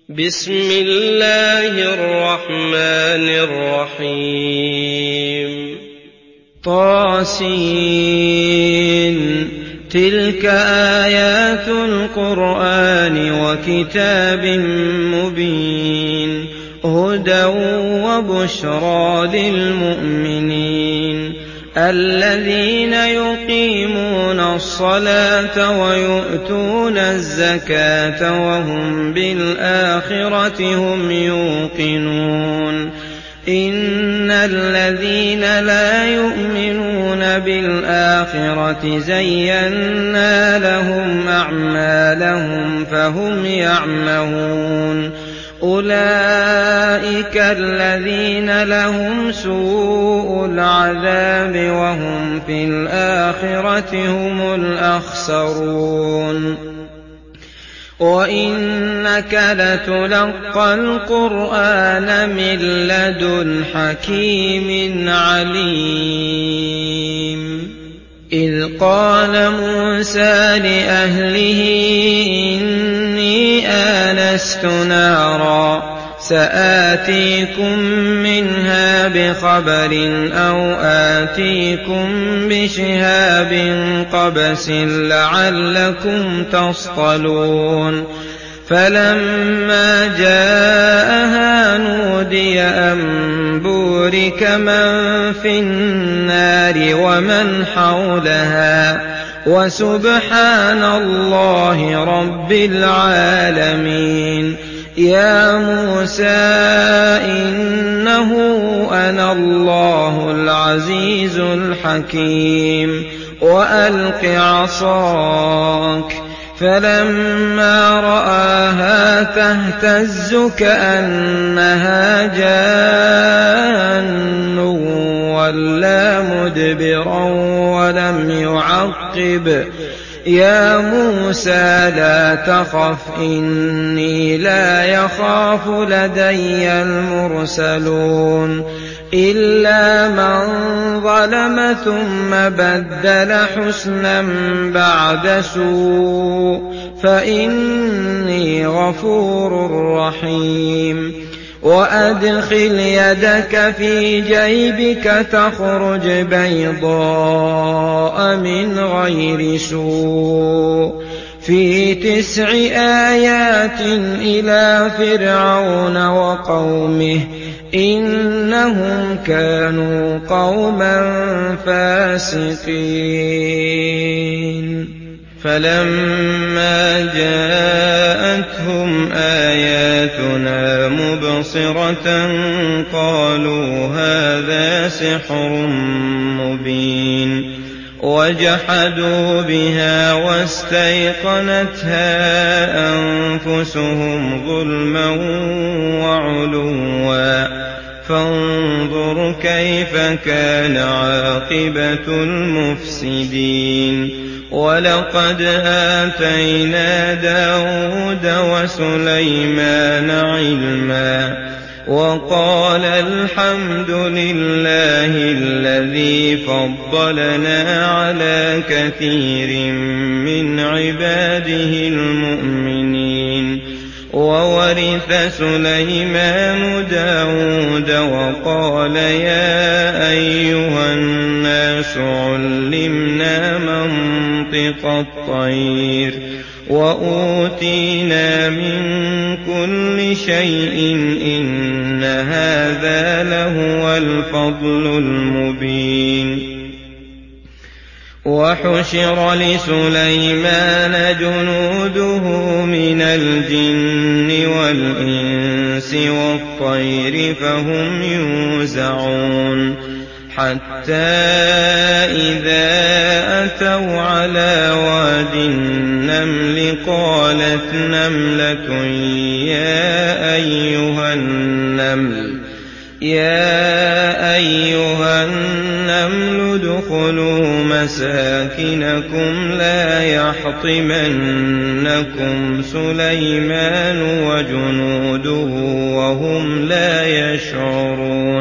بسم الله الرحمن الرحيم طاسين تلك آيات القرآن وكتاب مبين هدى وبشرى للمؤمنين الذين يقيمون الصلاة ويؤتون الزكاة وهم بالآخرة هم يوقنون إن الذين لا يؤمنون بالآخرة زينا لهم أعمالهم فهم يعمهون أولئك الذين لهم سوء العذاب وهم في الآخرة هم الأخسرون وإنك لتلقى القرآن من لدن حكيم عليم إذ قال موسى لأهله إني آنست نارا سآتيكم منها بخبر أو آتيكم بشهاب قبس لعلكم تصطلون فلما جاءها نودي أن بورك من في النار ومن حولها وسبحان الله رب العالمين يا موسى إنه أنا الله العزيز الحكيم وألق عصاك فلما رآها تهتز كأنها جان ولا مدبرا ولم يعقب يا موسى لا تخف إني لا يخاف لدي المرسلون إلا من ظلم ثم بدل حسنا بعد سوء فإني غفور رحيم وأدخل يدك في جيبك تخرج بيضاء من غير سوء في 9 آيات إلى فرعون وقومه إنهم كانوا قوما فاسقين فلما جاءتهم آياتنا مبصرة قالوا هذا سحر مبين وجحدوا بها واستيقنتها أنفسهم ظلما وعلوا فانظر كيف كان عاقبة المفسدين ولقد آتينا داود وسليمان علما وقال الحمد لله الذي فضلنا على كثير من عباده المؤمنين وورث سليمان داود وقال يا أيها الناس علمنا منطق الطير وأوتينا من كل شيء إن هذا لهو الفضل المبين وحشر لسليمان جنوده من الجن والإنس والطير فهم يوزعون حتى إذا أتوا على واد النمل قالت نملة يا أيها النمل ادخلوا مساكنكم لا يحطمنكم سليمان وجنوده وهم لا يشعرون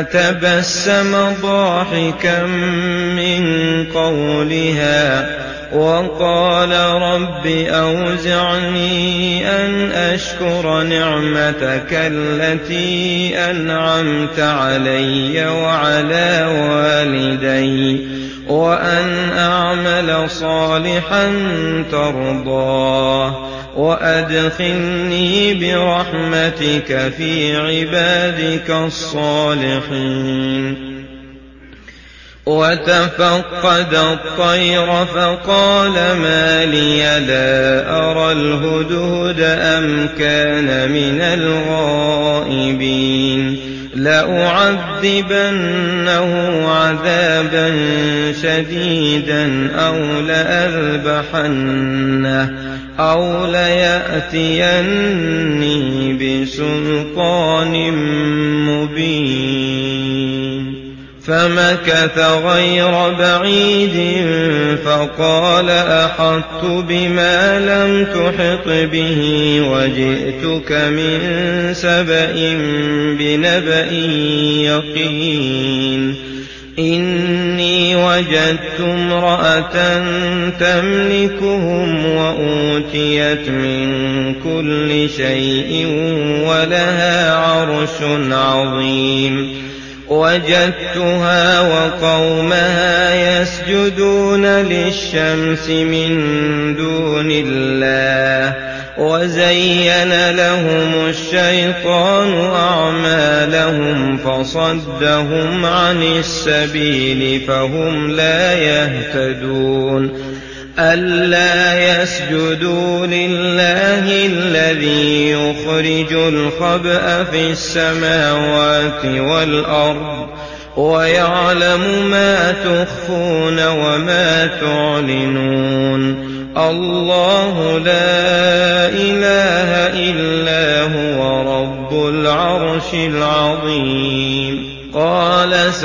فتبسم ضاحكا من قولها وقال رب أوزعني أن أشكر نعمتك التي أنعمت علي وعلى والدي وأن أعمل صالحا ترضاه وأدخلني برحمتك في عبادك الصالحين. وتفقد الطير فقال ما لي لا أرى الهدهد أم كان من الغائبين لأعذبنه عذابا شديدا أو ليأتيني بسلطان مبين. فمكث غير بعيد فقال أحطت بما لم تحط به وجئتك من سبأ بنبأ يقين. إني وجدت امرأة تملكهم وأوتيت من كل شيء ولها عرش عظيم. وجدتها وقومها يسجدون للشمس من دون الله وزين لهم الشيطان أعمالهم فصدهم عن السبيل فهم لا يهتدون. ألا يسجدوا لله الذي يخرج الخبأ في السماوات والأرض ويعلم ما تخفون وما تعلنون. الله لا إله إلا هو رب العرش العظيم. قال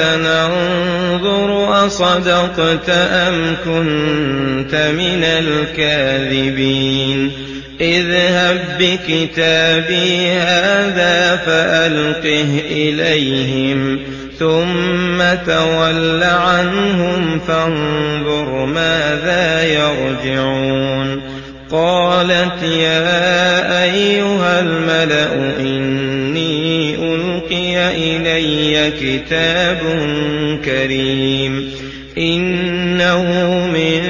سننظر أصدقت أم كنت من الكاذبين. اذهب بكتابي هذا فألقه إليهم ثم تول عنهم فانظر ماذا يرجعون. قالت يا أيها الملأ إني ألقي إلي كتاب كريم إنه من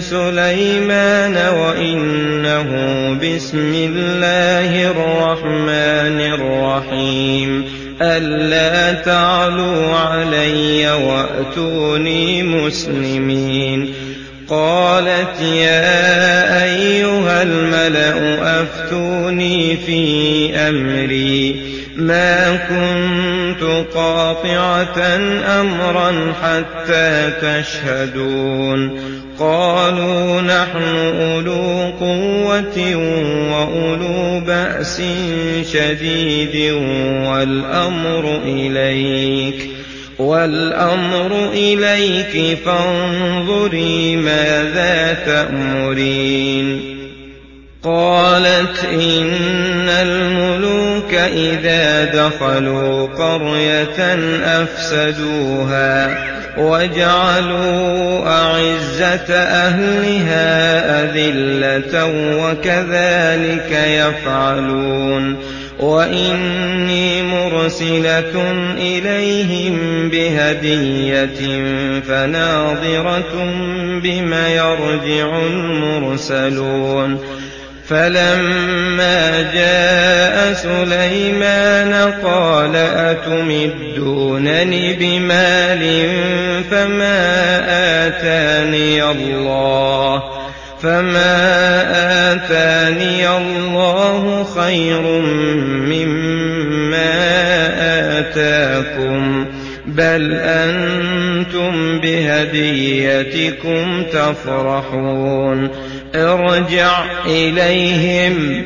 سليمان وإنه بسم الله الرحمن الرحيم. ألا تعلوا علي وأتوني مسلمين. قالت يا أيها الملأ أفتوني في أمري ما كنت قاطعة أمرا حتى تشهدون. قالوا نحن أولو قوة وأولو بأس شديد والأمر إليك فانظري ماذا تأمرين. قالت إن الملوك إذا دخلوا قرية أفسدوها وجعلوا أعزة أهلها أذلة وكذلك يفعلون. وإني مرسلة إليهم بهدية فناظرة بما يرجع المرسلون. فلما جاء سليمان قال أتمدونني بمال فما آتاني الله خير مما آتاكم بل أنتم بهديتكم تفرحون. ارجع إليهم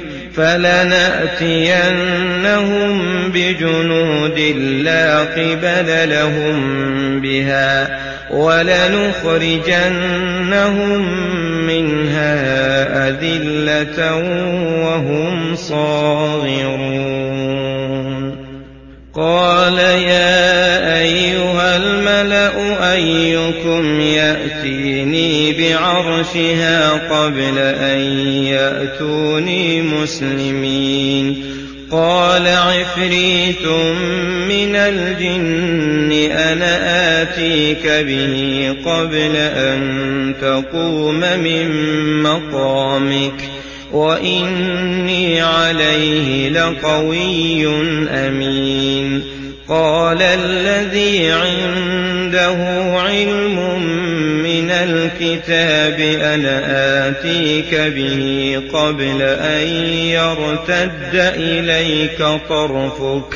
فلنأتينهم بجنود لا قبل لهم بها ولنخرجنهم منها أذلة وهم صاغرون. قال يا أيها الملأ أيكم يأتي يأتيني بعرشها قبل أن يأتوني مسلمين قال عفريت من الجن أنا آتيك به قبل أن تقوم من مقامك وإني عليه لقوي أمين قال الذي عنده علم من الكتاب أنا آتيك به قبل أن يرتد إليك طرفك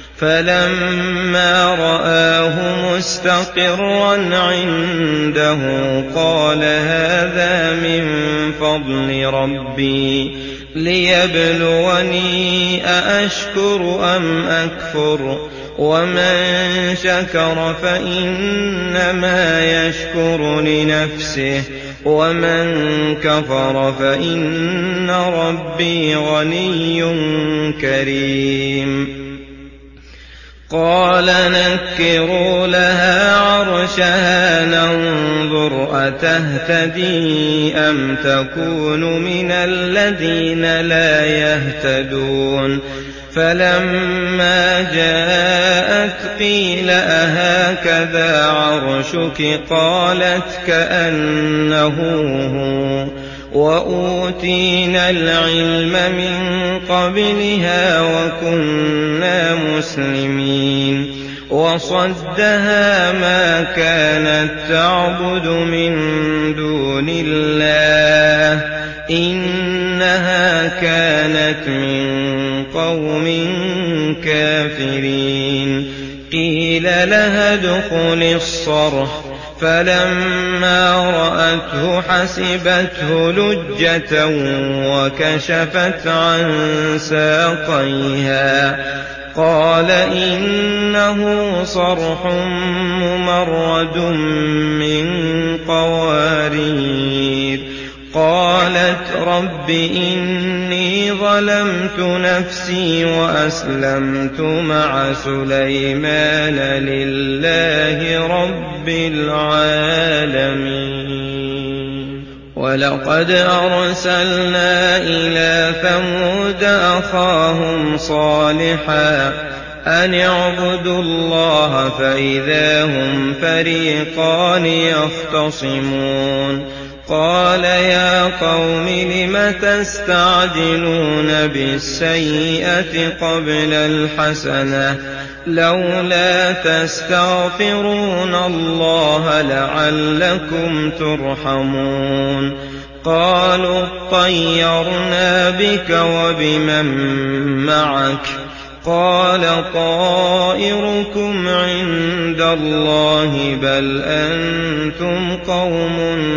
فلما رآه مستقرا عنده قال هذا من فضل ربي ليبلوني أأشكر أم أكفر ومن شكر فإنما يشكر لنفسه ومن كفر فإن ربي غني كريم قال نكروا لها عرشها ننظر أتهتدي أم تكون من الذين لا يهتدون فلما جاءت قيل أهكذا عرشك قالت كأنه هو وأوتينا العلم من قبلها وكنا مسلمين وصدها ما كانت تعبد من دون الله إنها كانت من قوم كافرين قيل لها ادخل الصرح فلما رأته حسبته لجة وكشفت عن ساقيها قال إنه صرح ممرد من قوارير قالت رب إني ظلمت نفسي وأسلمت مع سليمان لله رب العالمين ولقد أرسلنا إلى ثمود أخاهم صالحا أن اعبدوا الله فإذا هم فريقان يختصمون قال يا قوم لم تستعجلون بالسيئة قبل الحسنة لولا تستغفرون الله لعلكم ترحمون قالوا اطيرنا بك وبمن معك قال طائركم عند الله بل أنتم قوم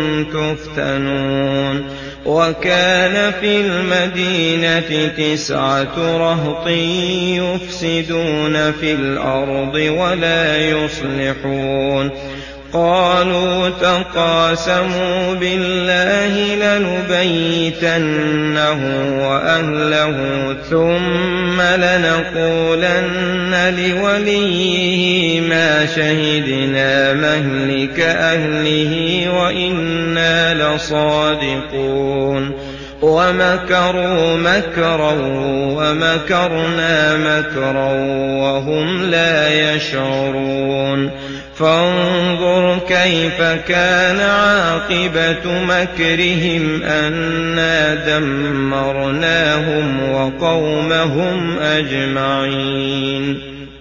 تفتنون وكان في المدينة 9 رهط يفسدون في الأرض ولا يصلحون قالوا تقاسموا بالله لنبيتنه وأهله ثم لنقولن لوليه ما شهدنا مهلك أهله وإنا لصادقون ومكروا مكرا ومكرنا مكرا وهم لا يشعرون فانظر كيف كان عاقبة مكرهم أنا دمرناهم وقومهم أجمعين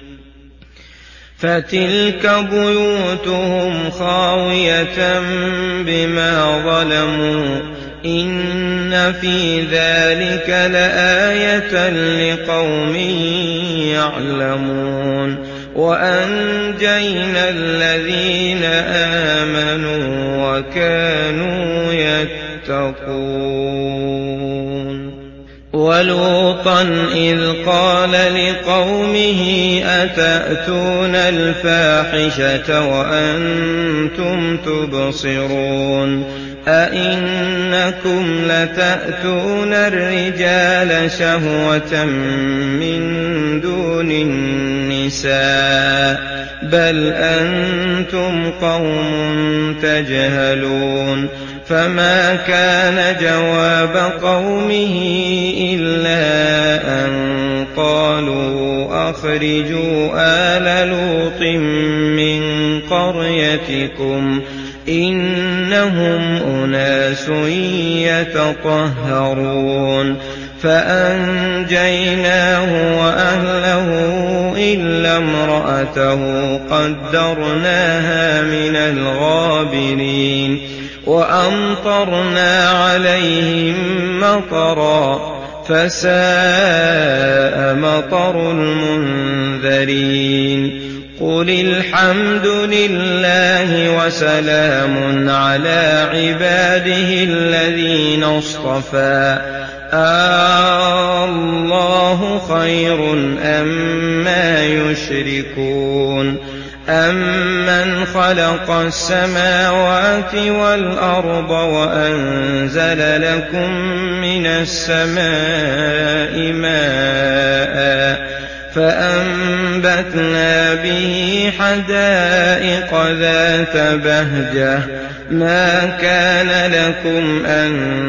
فتلك بيوتهم خاوية بما ظلموا إن في ذلك لآية لقوم يعلمون وأنجينا الذين آمنوا وكانوا يتقون ولوطا إذ قال لقومه أتأتون الفاحشة وأنتم تبصرون أئنكم لتأتون الرجال شهوة من دون النساء بل أنتم قوم تجهلون فما كان جواب قومه إلا أن قالوا أخرجوا آل لوط من قريتكم إنهم أناس يتطهرون فأنجيناه وأهله إلا امرأته قدرناها من الغابرين وأمطرنا عليهم مطرا فساء مطر المنذرين قل الحمد لله وسلام على عباده الذين اصطفى الله خير أما يشركون أمن خلق السماوات والأرض وأنزل لكم من السماء ماء فأنبتنا به حدائق ذات بهجة ما كان لكم أن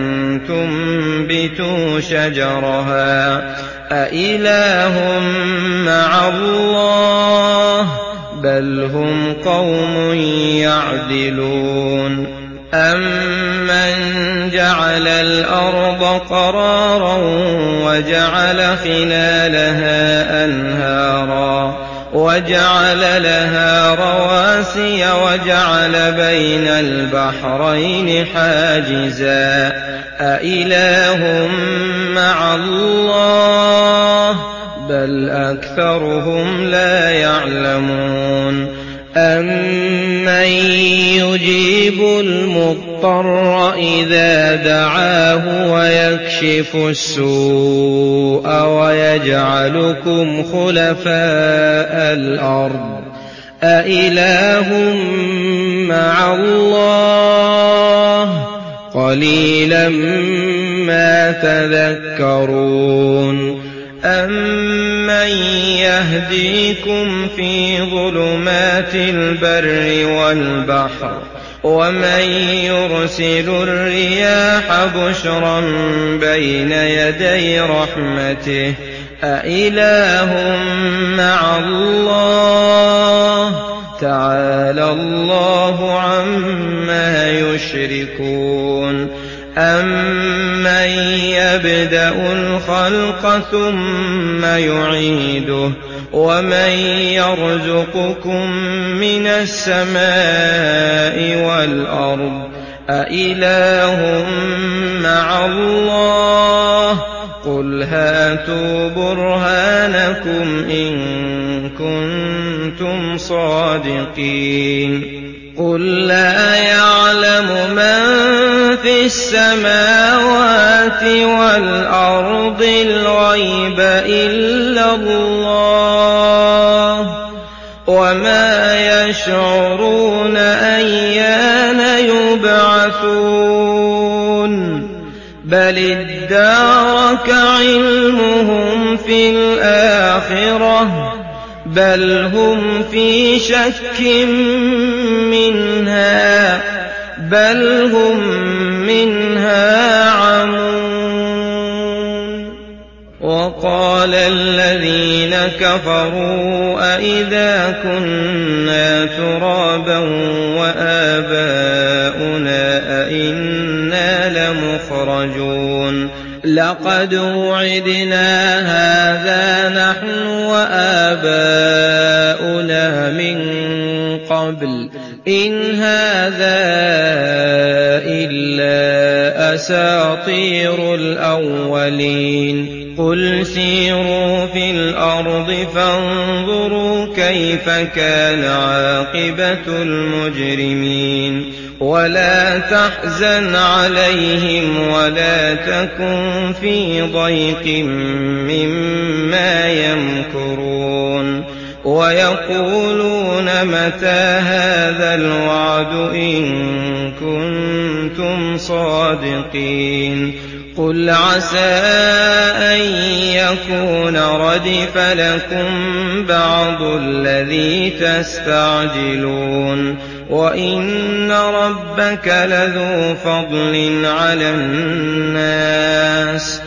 تنبتوا شجرها أإله مع الله بل هم قوم يعدلون أمن جعل الأرض قرارا وجعل خلالها أنهارا وجعل لها رواسي وجعل بين البحرين حاجزا أإله مع الله بل أكثرهم لا يعلمون أمن يجيب المضطر إذا دعاه ويكشف السوء ويجعلكم خلفاء الأرض أإله مع الله قليلا ما تذكرون أمن يهديكم في ظلمات البر والبحر ومن يرسل الرياح بشرا بين يدي رحمته أإله مع الله تعالى الله عما يشركون أمن يبدأ الخلق ثم يعيده ومن يرزقكم من السماء والأرض أإله مع الله قل هاتوا برهانكم إن كنتم صادقين قل لا يعلم من في السماوات والأرض الغيب إلا الله وما يشعرون أيان يبعثون بل ادارك علمهم في الآخرة بل هم في شك منها بل هم منها عمون وقال الذين كفروا أئذا كنا ترابا وآباؤنا أئنا لمخرجون لقد وعدنا هذا نحن وآباؤنا من قبل إن هذا إلا أساطير الأولين قل سيروا في الأرض فانظروا كيف كان عاقبة المجرمين ولا تحزن عليهم ولا تكن في ضيق مما يمكرون ويقولون متى هذا الوعد إن كنتم كنتم صادقين قل عسى أن يكون ردف لكم بعض الذي تستعجلون وإن ربك لذو فضل على الناس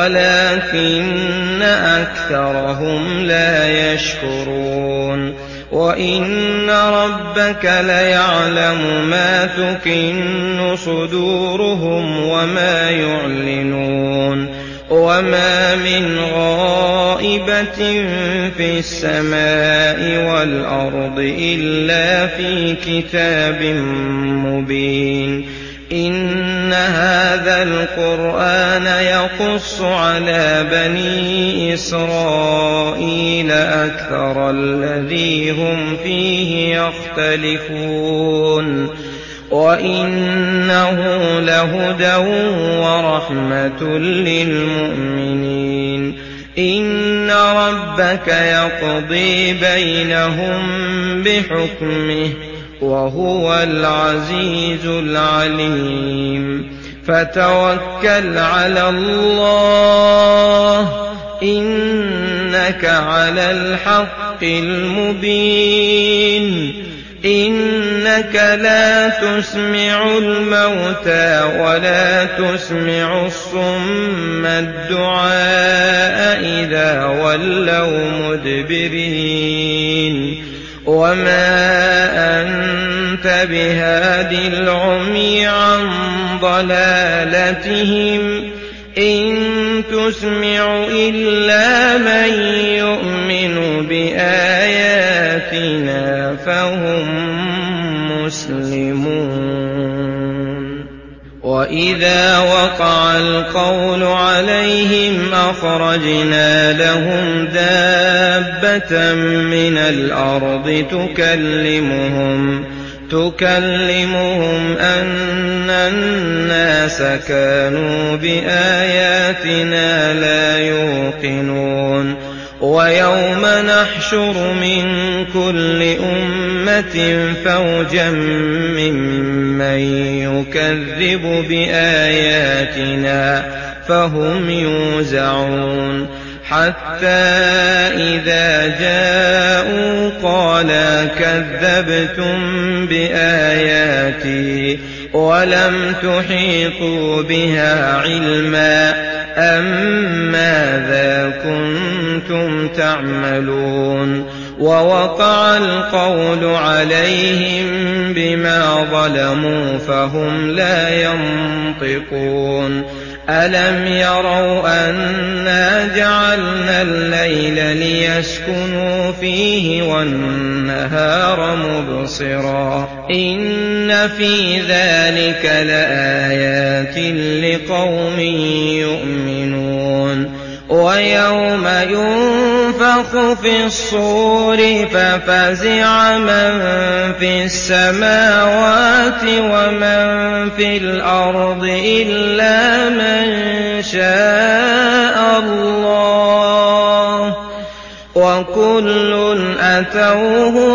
ولكن أكثرهم لا يشكرون وإن ربك ليعلم ما تكن صدورهم وما يعلنون وما من غائبة في السماء والأرض إلا في كتاب مبين إن هذا القرآن يقص على بني إسرائيل أكثر الذي هم فيه يختلفون وإنه لهدى ورحمة للمؤمنين إن ربك يقضي بينهم بحكمه وهو العزيز العليم فتوكل على الله إنك على الحق المبين إنك لا تسمع الموتى ولا تسمع الصم الدعاء إذا ولوا مدبرين وما أنت بهاد العمي عن ضلالتهم إن تسمع إلا من يؤمن بآياتنا فهم مسلمون وإذا وقع القول عليهم أخرجنا لهم دابة من الأرض تكلمهم أن الناس كانوا بآياتنا لا يوقنون ويوم نحشر من كل أمة فوجا ممن يكذب بآياتنا فهم يوزعون حتى إذا جاءوا قالا كذبتم بآياتي ولم تحيطوا بها علما ماذا كنتم تعملون ووقع القول عليهم بما ظلموا فهم لا ينطقون ألم يروا أنا جعلنا الليل ليسكنوا فيه والنهار مبصرا إن في ذلك لآيات لقوم يؤمنون ويوم ينفخ في الصور ففزع من في السماوات ومن في الأرض إلا من شاء الله وكل أتوه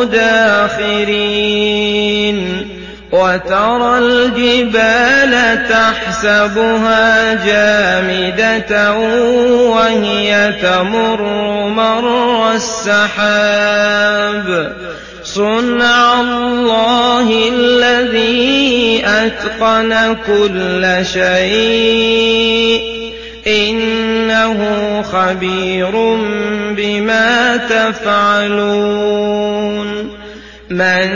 داخرين وترى الجبال تحسبها جامدة وهي تمر مر السحاب صنع الله الذي أتقن كل شيء إنه خبير بما تفعلون من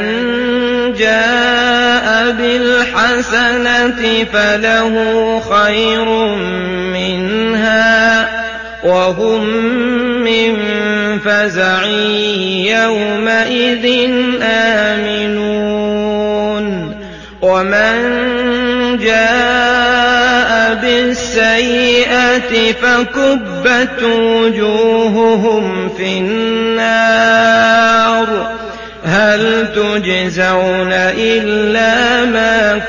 جاء بالحسنة فله خير منها وهم من فزع يومئذ آمنون ومن جاء بالسيئة فكبت وجوههم في النار هل تجزون إلا ما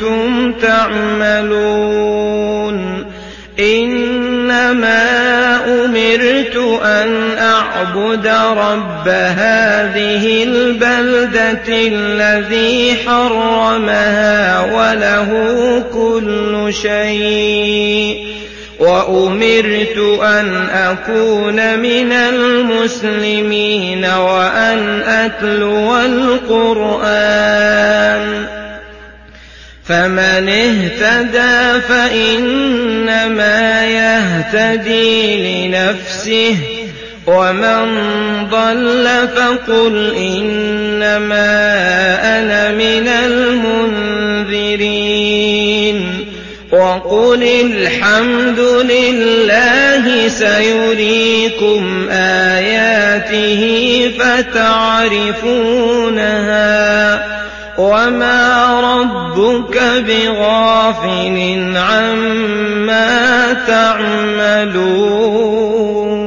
كنتم تعملون إنما أمرت أن أعبد رب هذه البلدة الذي حرمها وله كل شيء وأمرت أن أكون من المسلمين وأن أتلو القرآن فمن اهتدى فإنما يهتدي لنفسه ومن ضل فقل إنما أنا من المنذرين وقل الحمد لله سيريكم آياته فتعرفونها وما ربك بغافل عما تعملون